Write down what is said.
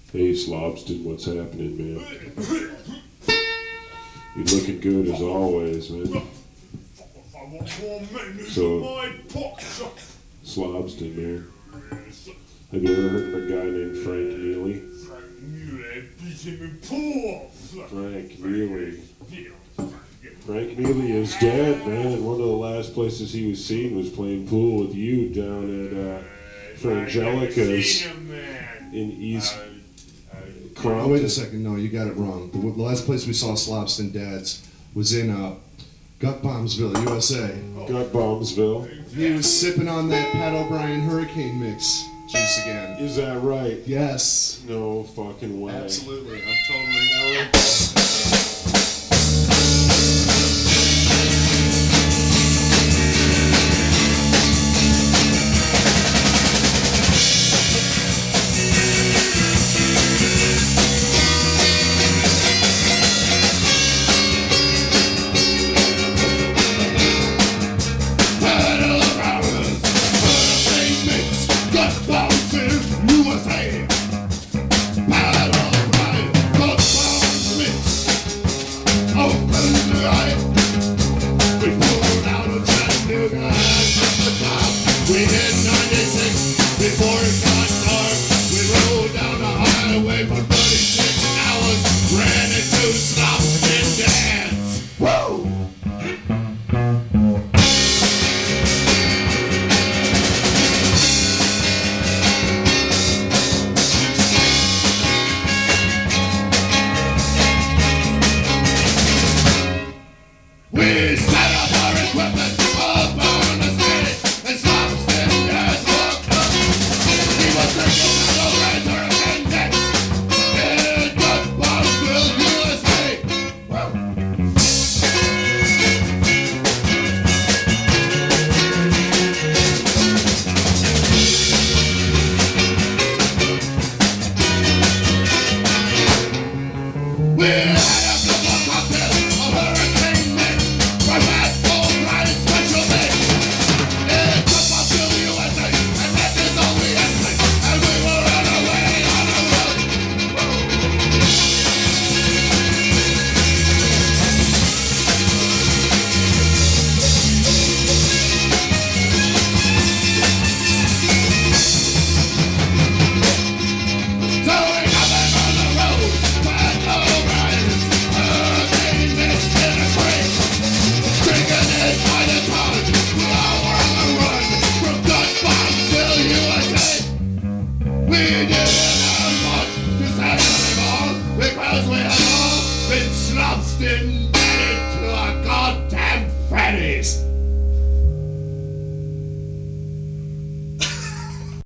Hey, Slobston, what's happening, man? You're looking good as always, man. So, Slobston, man. Have you ever heard of a guy named Frank Neely? Frank Neely. Frank Neely is dead, man. One of the last places he was seen was playing pool with you down at Frangelica's in East Crompton. Oh, wait a second. No, you got it wrong. The last place we saw Slobston Dads was in Gut Bombsville, USA. Gut Bombsville. He was sipping on that Pat O'Brien Hurricane Mix juice again. Is that right? Yes. No fucking way. Absolutely. I'm totally... We hit 96 before it got dark. We rode down the highway for 36 hours. Ran into Slobston Dads. Woo! We set up our equipment up on the city, and Slobston Dads walked up. He was drinking out of razor and neck in Gut Bombsville, USA. Woo! We had a couple of cocktails of Hurricane Mix from that full price special mix. It's Gut Bombsville, USA, and that is all we had to say. And we were on our way on the road. So we got back on the road. Pat O'Brien's Hurricane Mix in a crate. Drinking it by the ton. We all were on the run from Gut Bombsville, USA. We didn't have much to say anymore because we had all been Slobston Dadded to our goddamn fannies.